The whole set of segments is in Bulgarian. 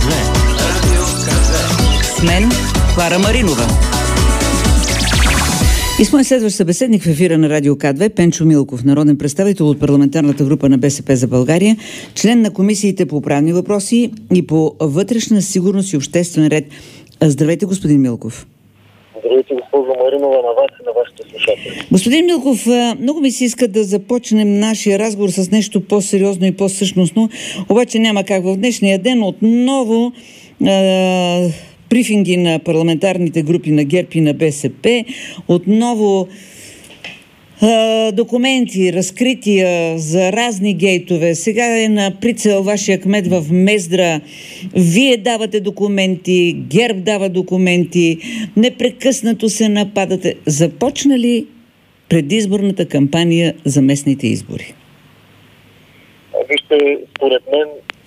С мен Клара Маринова. И с мой следващ събеседник в ефира на Радио К2 Пенчо Милков, народен представител от парламентарната група на БСП за България, член на комисиите по правни въпроси и по вътрешна сигурност и обществен ред. Здравейте, господин Милков. Здравейте, госпожо Маринова, на вас и на вашите слушатели. Господин Милков, много ми се иска да започнем нашия разговор с нещо по-сериозно и по-същностно, обаче няма как. В днешния ден отново брифинги на парламентарните групи на ГЕРБ и на БСП, отново документи, разкрития за разни гейтове. Сега е на прицел вашия кмет в Мездра. Вие давате документи, ГЕРБ дава документи, непрекъснато се нападате. Започна ли предизборната кампания за местните избори? Вижте, според мен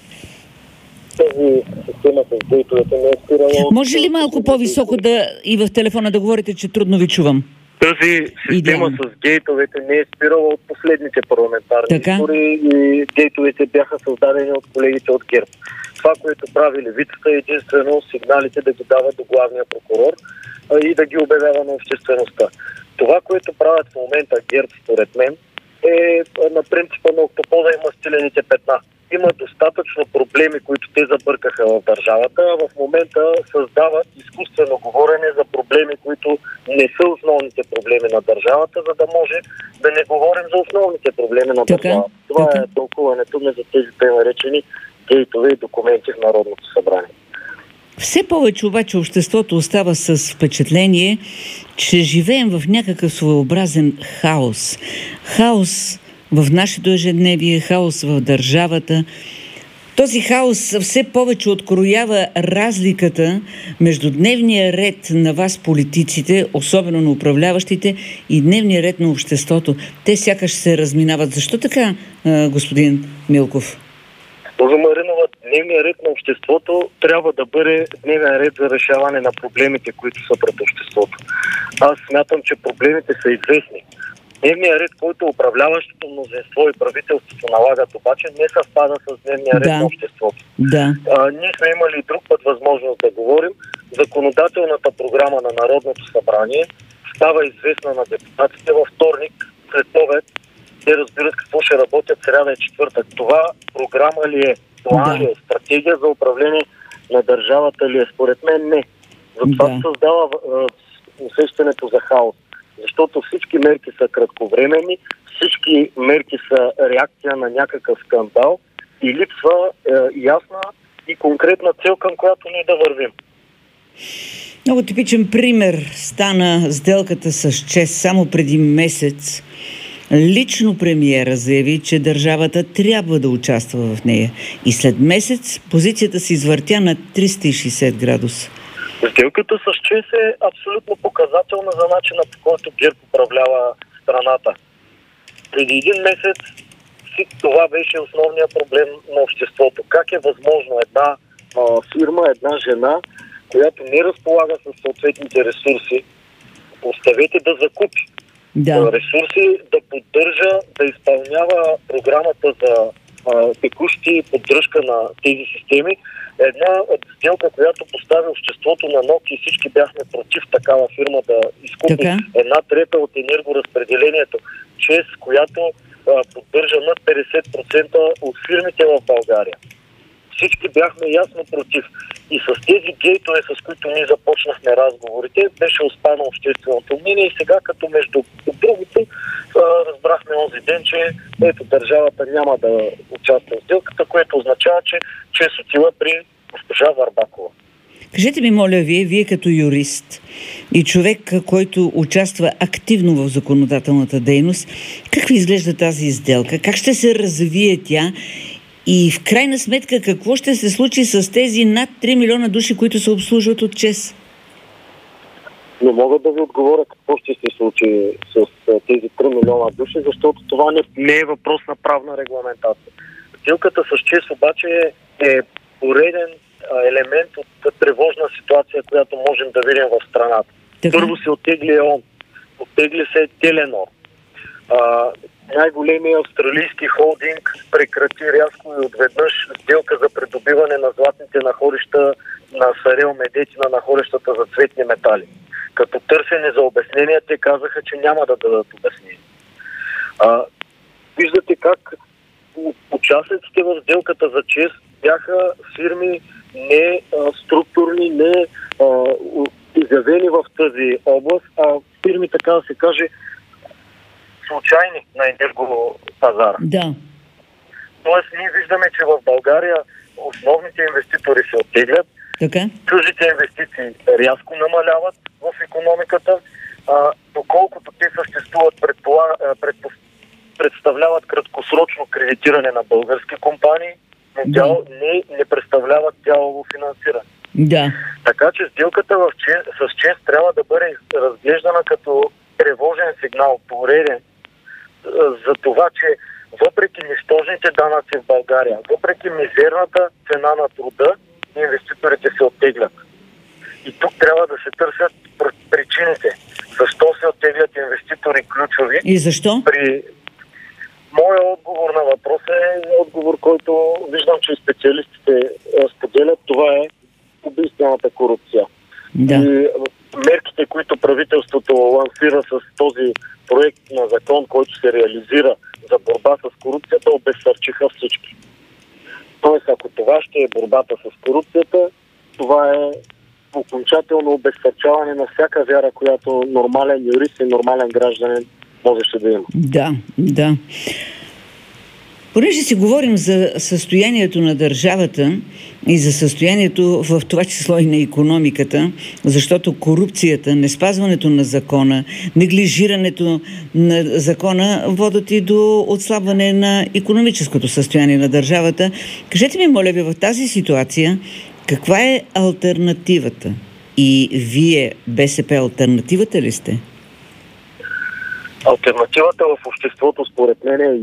тази система с гейтовете не е спирала... Може ли малко по-високо и в телефона да говорите, че трудно ви чувам? Тази система с гейтовете не е спирала от последните парламентарни избори и гейтовете бяха създадени от колегите от ГЕРБ. Това, което прави левицата, е единствено сигналите да ги дава до главния прокурор и да ги обявява на обществеността. Това, което правят в момента ГЕРБ, според мен, е на принципа на октопода и мастилените петна. Има достатъчно проблеми, които те забъркаха в държавата, а в момента създават изкуствено говорене за проблеми, които не са основните проблеми на държавата, за да може да не говорим за основните проблеми на държавата. Това е тълкуването ми за тези тъй наречени гейтове и документи в Народното събрание. Все повече обаче обществото остава с впечатление, че живеем в някакъв своеобразен хаос. Хаос в нашето ежедневие, хаос в държавата. Този хаос все повече откроява разликата между дневния ред на вас, политиците, особено на управляващите, и дневния ред на обществото. Те сякаш се разминават. Защо така, господин Милков? Госпожо Маринова, дневният ред на обществото трябва да бъде дневен ред за решаване на проблемите, които са пред обществото. Аз смятам, че проблемите са известни. Дневният ред, който управляващото мнозинство и правителството налагат, обаче не съвпада с дневния ред на обществото. Ние сме имали и друг път възможност да говорим. Законодателната програма на Народното събрание става известна на депутатите във вторник след обед. Те разбират какво ще работят сряда и четвъртък. Това програма ли е? План ли е? Стратегия за управление на държавата ли е? Според мен не. Затова създава усещането за хаос. Защото всички мерки са кратковременни, всички мерки са реакция на някакъв скандал и липсва ясна и конкретна цел, към която ние да вървим. Много типичен пример стана сделката с ЧЕЗ само преди месец. Лично премиера заяви, че държавата трябва да участва в нея. И след месец позицията се извъртя на 360 градуса. Сделката с ЧЕЗ е абсолютно показателна за начина, по който ГЕРБ управлява страната. Преди един месец това беше основният проблем на обществото. Как е възможно една фирма, една жена, която не разполага с съответните ресурси, оставете да закупи ресурси, да поддържа, да изпълнява програмата за текущи поддръжка на тези системи. Една сделка, която постави обществото на ноги и всички бяхме против такава фирма да изкупи една трета от енергоразпределението, ЧЕЗ, която поддържа над 50% от фирмите в България. Всички бяхме ясно против. И с тези гейтове, с които ние започнахме разговорите, беше останало общественото мнение и сега, като между другото, разбрахме онзи ден, че държавата няма да участва в сделката, което означава, че ЧЕЗ отива при госпожа Върбакова. Кажете ми, моля вие като юрист и човек, който участва активно в законодателната дейност, как ви изглежда тази сделка? Как ще се развие тя? И в крайна сметка, какво ще се случи с тези над 3 милиона души, които се обслужват от ЧЕЗ? Не мога да ви отговоря какво ще се случи с тези 3 милиона души, защото това не е въпрос на правна регламентация. Сделката с ЧЕЗ обаче е пореден елемент от тревожна ситуация, която можем да видим в страната. Първо се оттегли ЕОН, оттегли се Теленор. най-големия австралийски холдинг прекрати рязко и отведнъж сделка за придобиване на златните находища на Сарел Медетина, находищата за цветни метали. Като търсене за обяснения, те казаха, че няма да дадат обяснение. Виждате как участниците в сделката за ЧЕЗ бяха фирми не структурни, не изявени в тази област, а фирми, така да се каже, случайни на енергопазара. Да. Тоест, ние виждаме, че в България основните инвеститори се оттеглят, чуждите инвестиции рязко намаляват в икономиката, доколкото те съществуват, представляват краткосрочно кредитиране на български компании, но не представляват дялово финансиране. Да. Така че сделката с ЧЕЗ трябва да бъде разглеждана като тревожен сигнал, пореден, за това, че въпреки нищожните данъци в България, въпреки мизерната цена на труда, инвеститорите се оттеглят. И тук трябва да се търсят причините. Защо се оттеглят инвеститори ключови? И защо? Моя отговор на въпроса е отговор, който виждам, че специалистите споделят. Това е убийствената корупция. Да. И мерките, които правителството лансира с този проект на закон, който се реализира за борба с корупцията, обезсърчиха всички. Тоест, ако това ще е борбата с корупцията, това е окончателно обезсърчаване на всяка вяра, която нормален юрист и нормален гражданин можеше да има. Да. Понеже си говорим за състоянието на държавата и за състоянието в това число и на икономиката, защото корупцията, неспазването на закона, неглижирането на закона водят и до отслабване на икономическото състояние на държавата. Кажете ми, моля ви, в тази ситуация, каква е алтернативата? И вие, БСП, алтернативата ли сте? Алтернативата в обществото, според мен, е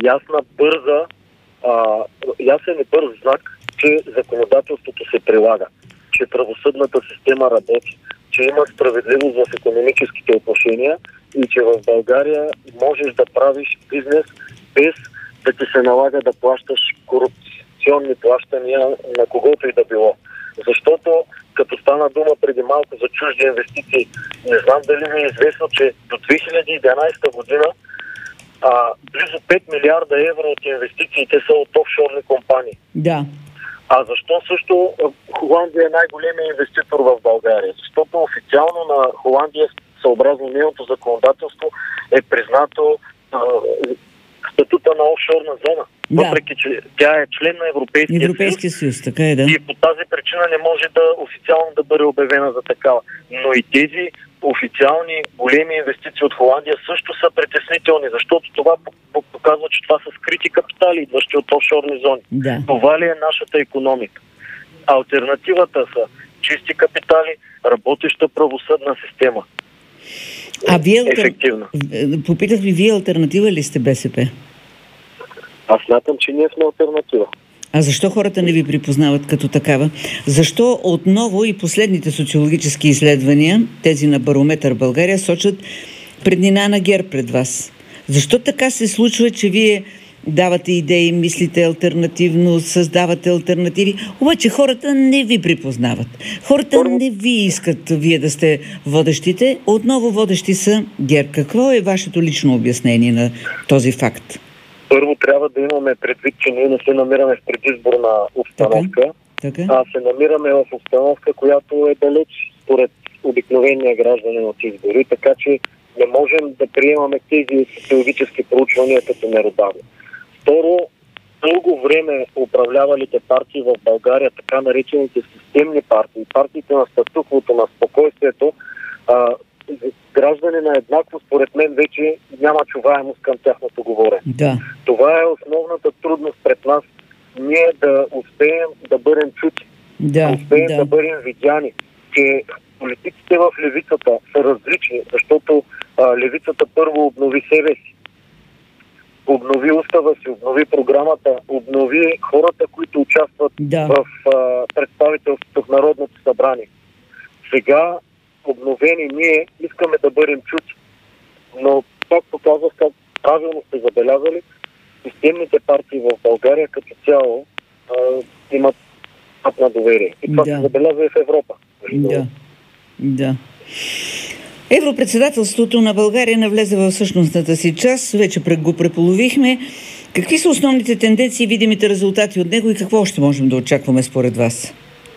ясен и бърз знак, че законодателството се прилага, че правосъдната система работи, че има справедливост в икономическите отношения и че в България можеш да правиш бизнес без да ти се налага да плащаш корупционни плащания на когото и да било. Защото, като стана дума преди малко за чужди инвестиции, не знам дали ви е известно, че до 2011 година близо 5 милиарда евро от инвестициите са от офшорни компании. Да. А защо също Холандия е най-големият инвеститор в България? Защото официално на Холандия, съобразно нейното законодателство, е признато статута на офшорна зона. Да. Въпреки че тя е член на Европейския съюз, така е, да. И по тази причина не може официално да бъде обявена за такава. Но и тези официални големи инвестиции от Холандия също са притеснителни, защото това показва, че това са скрити капитали, идващи от офшорни зони. Да. Това ли е нашата икономика? Алтернативата са чисти капитали, работеща правосъдна система. Ефективна. Попитах ви, вие алтернатива ли сте БСП? Аз смятам, че ние сме алтернатива. А защо хората не ви припознават като такава? Защо отново и последните социологически изследвания, тези на Барометър България, сочат преднина на ГЕРБ пред вас? Защо така се случва, че вие давате идеи, мислите алтернативно, създавате алтернативи, обаче хората не ви припознават. Хората не ви искат вие да сте водещите, отново водещи са ГЕРБ. Какво е вашето лично обяснение на този факт? Първо трябва да имаме предвид, че ние не се намираме в предизборна обстановка, а се намираме в обстановка, която е далеч според обикновения гражданин от избори, така че не можем да приемаме тези социологически проучвания като меродавни. Второ, дълго време управлявалите партии в България, така наречените системни партии, партиите на статуквото, на спокойствието, граждани на еднакво, според мен, вече няма чуваемост към тяхното говорене. Да. Това е основната трудност пред нас. Ние да успеем да бъдем чути, да успеем да бъдем видяни, че политиците в левицата са различни, защото левицата първо обнови себе си, обнови устава си, обнови програмата, обнови хората, които участват в представителството в Народното събрание. Сега обновени ние искаме да бъдем чути. Но, както казах, правилно сте забелязали, системните партии в България като цяло имат на доверие. И това се забелязва и в Европа. Да. Европредседателството на България навлезе в същностната си част. Вече го преполовихме. Какви са основните тенденции, видимите резултати от него и какво още можем да очакваме според вас?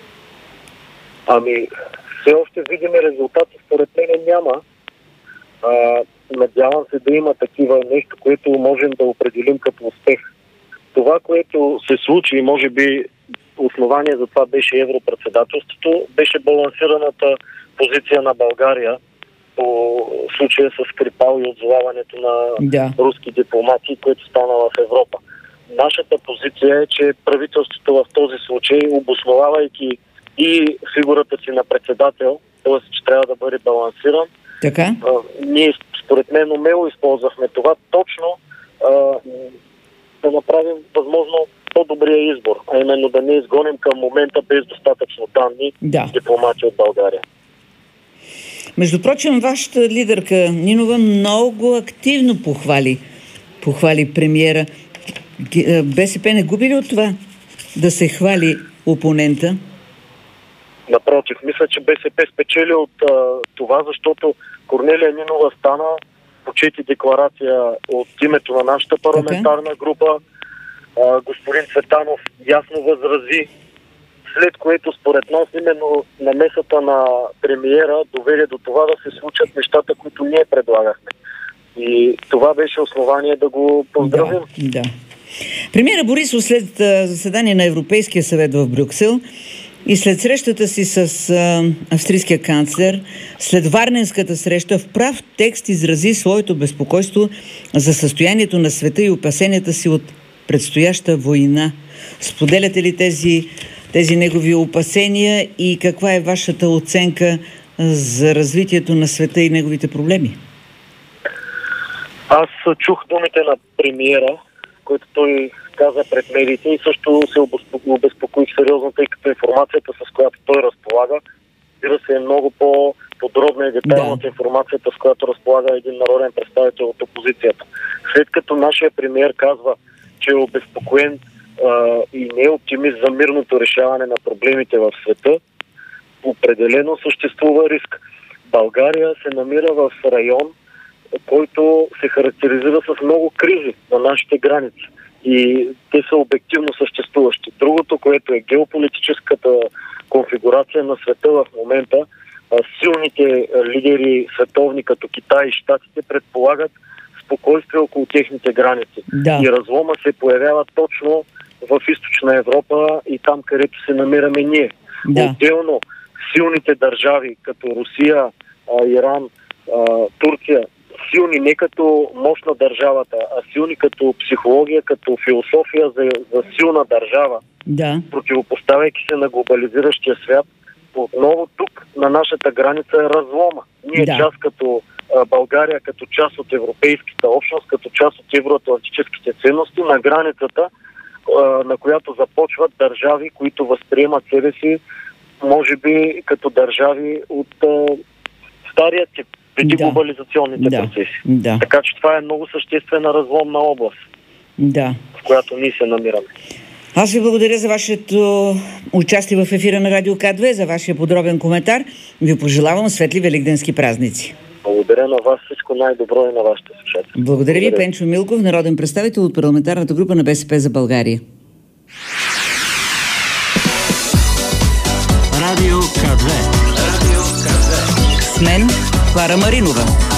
Все още видими резултати според мен няма. Надявам се да има такива нещо, което можем да определим като успех. Това, което се случи, може би основание за това беше европредседателството, беше балансираната позиция на България по случая с Скрипал и отзоваването на руски дипломати, което стана в Европа. Нашата позиция е, че правителството в този случай, обосновавайки и фигурата си на председател, т.е. че трябва да бъде балансиран, ние според мен умело използвахме това точно да направим възможно по-добрия избор, а именно да не изгоним към момента без достатъчно данни дипломати от България. Между прочим, вашата лидерка Нинова много активно похвали премиера. БСП не губи ли от това да се хвали опонента? Напротив, мисля, че БСП спечели от това, защото Корнелия Нинова стана, почети декларация от името на нашата парламентарна група. Господин Цветанов ясно възрази, след което според нас именно намесата на премиера доведе до това да се случат нещата, които ние предлагахме. И това беше основание да го поздравим. Да. Премиера Борисов след заседание на Европейския съвет в Брюксел и след срещата си с австрийския канцлер, след Варненската среща, в прав текст изрази своето безпокойство за състоянието на света и опасенията си от предстояща война. Споделяте ли тези негови опасения и каква е вашата оценка за развитието на света и неговите проблеми? Аз чух думите на премиера, които той каза пред медиите и също се обезпокоих сериозно, тъй като информацията, с която той разполага, е много по-подробна и детайлна от информацията, с която разполага един народен представител от опозицията. След като нашия премиер казва, че е обезпокоен и не е оптимист за мирното решаване на проблемите в света, определено съществува риск. България се намира в район, който се характеризира с много кризи на нашите граници. И те са обективно съществуващи. Другото, което е геополитическата конфигурация на света в момента, силните лидери световни като Китай и Щатите предполагат спокойствие около техните граници. И разлома се появява точно в Източна Европа и там, където се намираме ние. Отделно силните държави като Русия, Иран, Турция, силни не като мощ на държавата, а силни като психология, като философия за силна държава, противопоставяйки се на глобализиращия свят, отново тук на нашата граница е разлома. Ние част като България, като част от европейската общност, като част от евроатлантическите ценности, на границата, на която започват държави, които възприемат себе си, може би като държави от стария тип, преди глобализационните процеси. Така че това е много съществена разломна област, в която ние се намираме. Аз ви благодаря за вашето участие в ефира на Радио К2, за вашия подробен коментар. Ви пожелавам светли великденски празници. Благодаря на вас, всичко най-добро и на вашите слушатели. Благодаря ви, Пенчо Милков, народен представител от парламентарната група на БСП за България. Радио К2. С мен Клара Маринова.